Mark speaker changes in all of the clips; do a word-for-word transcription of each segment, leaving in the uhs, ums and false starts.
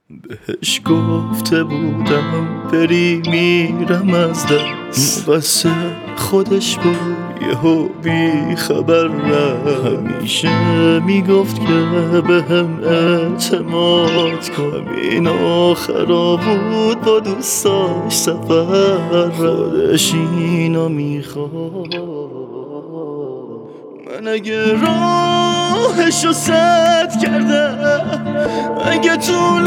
Speaker 1: بهش گفته بودم بری میرم از دست، واسه خودش بود یهو بی خبر رفت. همیشه میگفت که بهم اعتماد کن، این آخرا بود با دوستاش سفر. خودش اینو میخواد، من اگه راهشو سد کردم، اگه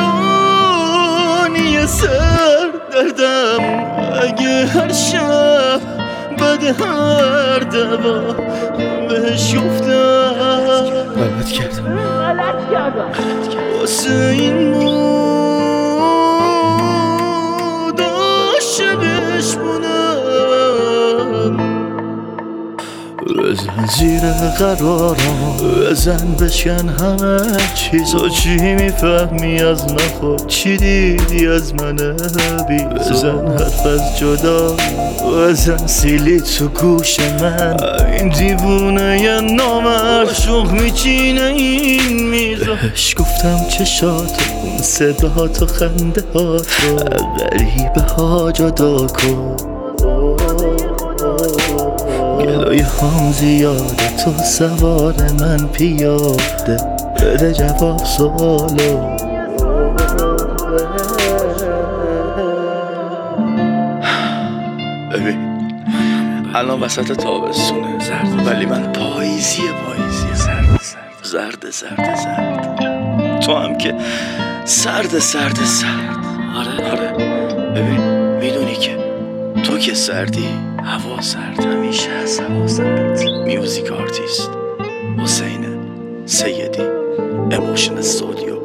Speaker 1: طولانی سر دردم، اگه هر شب بعد هر دوا بهش گفتم غلط کردم غلط کردم واسه این بود عاشقش بودم. بزن زیر قرارم، بزن بشکن همه چیزا. چی میفهمی از من خود، چی دیدی از من بی؟ بزن حرف از جدا، بزن سیلی تو گوش من. این دیوونه یه نامرد شوق میچینه این میزا. بهش گفتم چشاتو، اون صدات و خنده هاتو، غریبه ها جدا کن. گلای هم زیاده، تو سوار من پیاده، بده جواب سوالو. ببین الان وسط تابستونه زرد، ولی من پاییزی پاییزی زرد زرد زرد زرد زرد. تو هم که سرد سرد سرد. آره آره ببین میدونی که تو که سردی، هوا سرد همیشه از هوا سرد. میوزیک آرتیست حسین سیدی، اموشن استودیو.